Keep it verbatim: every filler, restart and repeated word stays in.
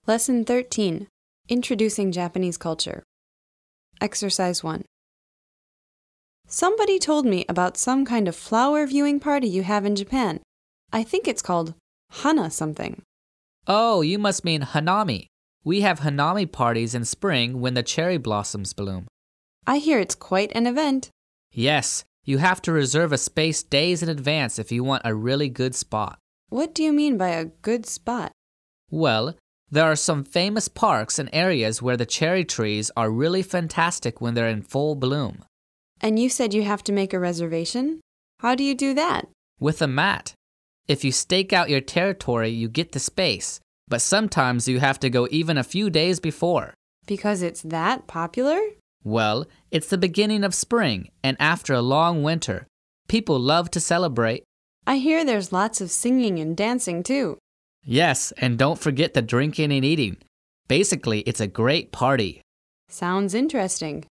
Lesson thirteen. Introducing Japanese Culture. Exercise one. Somebody told me about some kind of flower viewing party you have in Japan. I think it's called Hana something. Oh, you must mean Hanami. We have Hanami parties in spring when the cherry blossoms bloom. I hear it's quite an event. Yes, you have to reserve a space days in advance if you want a really good spot. What do you mean by a good spot? Well, there are some famous parks and areas where the cherry trees are really fantastic when they're in full bloom. And you said you have to make a reservation? How do you do that? With a mat. If you stake out your territory, you get the space, but sometimes you have to go even a few days before. Because it's that popular? Well, it's the beginning of spring, and after a long winter, people love to celebrate. I hear there's lots of singing and dancing too. Yes, and don't forget the drinking and eating. Basically, it's a great party. Sounds interesting.